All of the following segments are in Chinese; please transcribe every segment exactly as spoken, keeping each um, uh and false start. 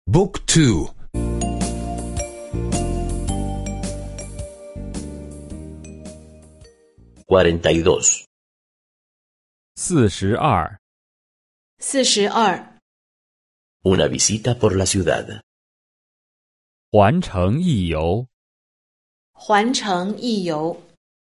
Book two. 42. 四十二， 四十二， Una visita por la ciudad. 环城一游。 环城一游。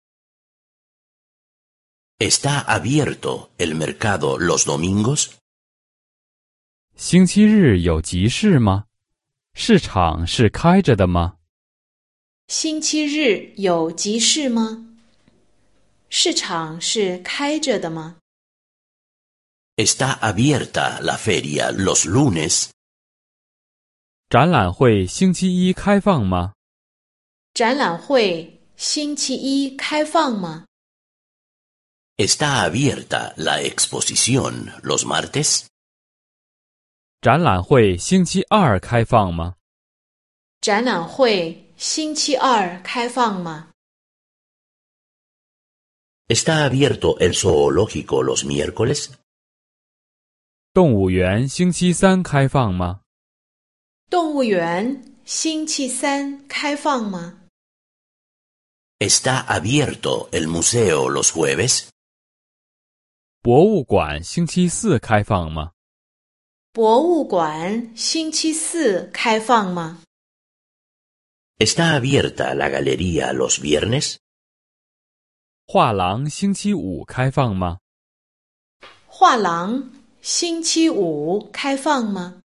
¿Está abierto el mercado los domingos? 星期日有集市吗？市场是开着的吗？ 星期日有集市吗？市场是开着的吗？ ¿Está abierta la feria los lunes? 展览会星期一开放吗？ 展览会星期一开放吗？ ¿Está abierta la exposición los martes? 展览会星期二开放吗？ 展览会星期二开放吗？ ¿Está abierto el zoológico los miércoles? 动物园星期三开放吗？ 动物园星期三开放吗？ ¿Está abierto el museo los jueves? 博物馆星期四开放吗？ 博物馆星期四开放吗？ ¿Está abierta la galería los viernes? 画廊星期五开放吗？ 画廊星期五开放吗？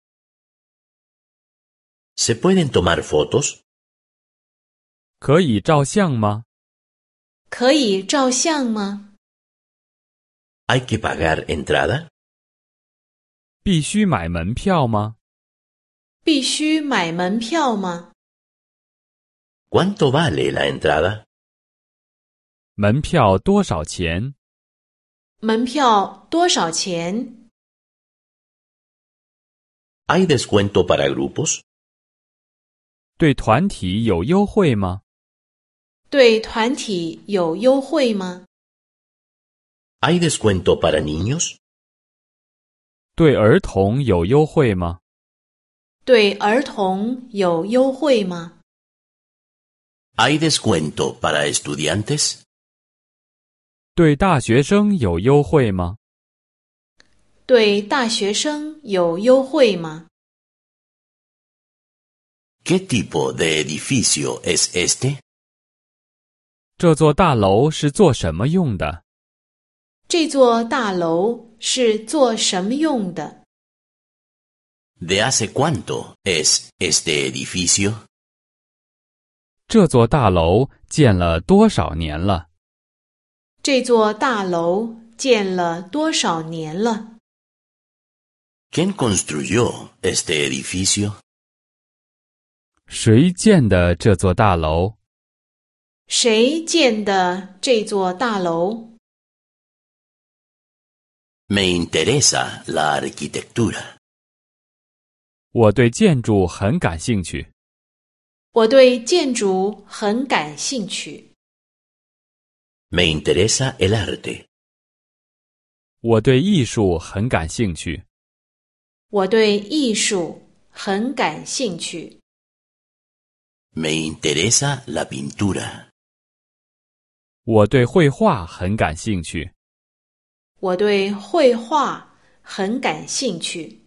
¿Se pueden tomar fotos? 可以照相吗？ 可以照相吗？ ¿Hay que pagar entrada? 必须买门票吗？ 必须买门票吗？ ¿Cuánto vale la entrada? 门票多少钱？ 门票多少钱？ ¿Hay descuento para grupos? 对团体有优惠吗？ 对团体有优惠吗？ ¿Hay descuento para niños? 对儿童有优惠吗？ 对儿童有优惠吗？ ¿Hay descuento para estudiantes? 对大学生有优惠吗？ 对大学生有优惠吗？ ¿Qué tipo de edificio es este? 这座大楼是做什么用的？ 这座大楼是做什么用的？ ¿De hace cuánto es este edificio? 这座大楼建了多少年了？ 这座大楼建了多少年了？ ¿Quién construyó este edificio? 谁建的这座大楼？ 谁建的这座大楼？ Me interesa la arquitectura. 我对建筑很感兴趣。 我对建筑很感兴趣。 Me interesa el arte. 我对艺术很感兴趣。 我对艺术很感兴趣。 Me interesa la pintura. 我对绘画很感兴趣。 我对绘画很感兴趣。